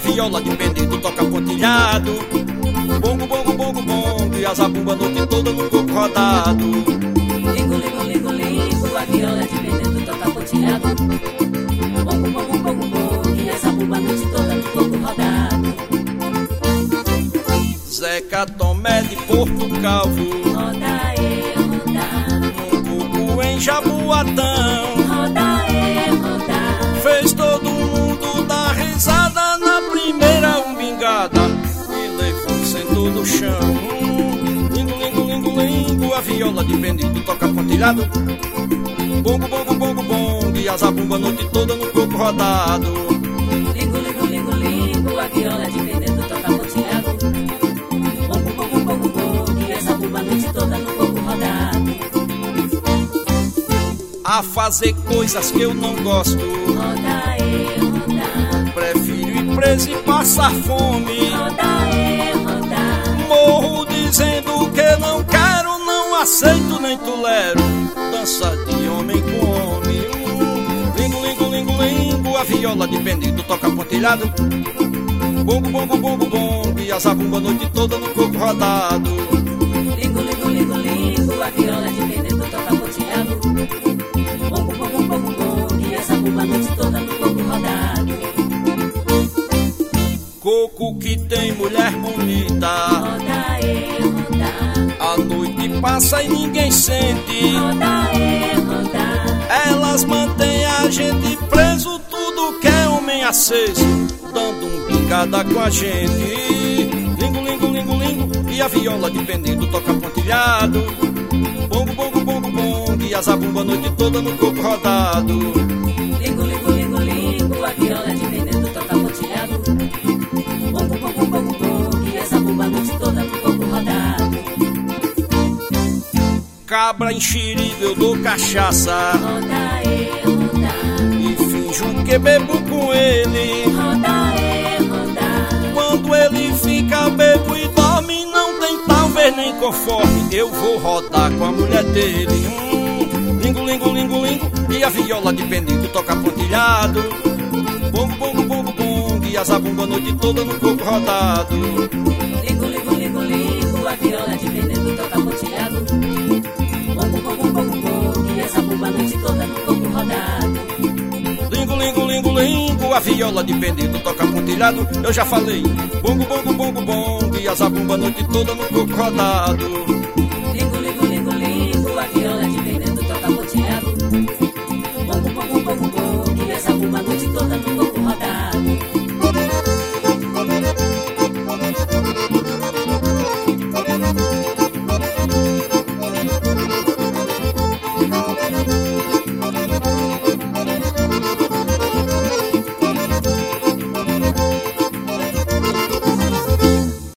viola de pendido toca pontilhado. Bongo, bongo, bongo, bongo, e a zabumba a noite toda no coco rodado. Lingo, lingo, lingo, lingo, a viola de pendido toca pontilhado. Bongo, bongo, bongo, bongo, e a zabumba a noite toda no coco rodado. Zeca Tomé de Porto Calvo, Roda e roda, um coco em Jaboatão. roda e roda, Fez todo mundo dar risada na primeira umbingada e levou, sentou no chão. Lingo, lingo, lingo, lingo, a viola de pendido toca pontilhado. Bongo, bongo, bongo, bongo, e a zabumba a noite toda no coco rodado. lingo, lingo, lingo, lingo, a viola de pendido toca pontilhado. Bongo, bongo, bongo, bongo, e a zabumba a noite toda no coco rodado. A fazer coisas que eu não gosto, Roda e roda, prefiro ir preso e passar fome. roda e roda, Morro dizendo que não quero, não aceito nem tolero dança de homem com homem. Lingo, lingo, lingo, lingo, a viola de pendido toca pontilhado. Bongo, bongo, bongo, bongo, e a zabumba a noite toda no coco rodado. lingo, lingo, lingo, lingo, a viola de pendido toca pontilhado. Bongo, bongo, bongo, bongo, e essa bomba a noite toda no coco rodado. Coco que tem mulher bonita, Roda e roda, a noite passa e ninguém sente. roda e roda, Elas mantêm a gente preso, tudo que é homem aceso, dando um pingada com a gente. Lingo, lingo, lingo, lingo, e a viola de pendido toca pontilhado. Bongo, bongo, bongo, bongo, e a zabumba a noite toda no coco rodado. lingo, lingo, lingo, lingo, a viola de pendido toca pontilhado. Bongo, bongo, bongo, bongo, e essa bomba a noite toda no coco rodado. Cabra enxerido eu dou cachaça Roda e roda, e finjo que bebo com ele. roda e roda, Quando ele fica bebo e dorme, não tem talvez nem conforme, eu vou rodar com a mulher dele. Lingo, lingo, lingo, lingo, e a viola de pendido toca pontilhado. Bongo, bongo, bongo, bongo, e a zabumba a noite toda no coco rodado. lingo, lingo, lingo, lingo, a viola de pendido toca pontilhado. Bongo, bongo, bongo, bongo, e essa bomba a noite toda no coco rodado. Lingo, lingo, lingo, lingo, a viola de pendido toca pontilhado. Eu já falei. Bongo, bongo, bongo, bongo, e a zabumba a noite toda no coco rodado. Lingo, lingo, lingo, lingo, a viola de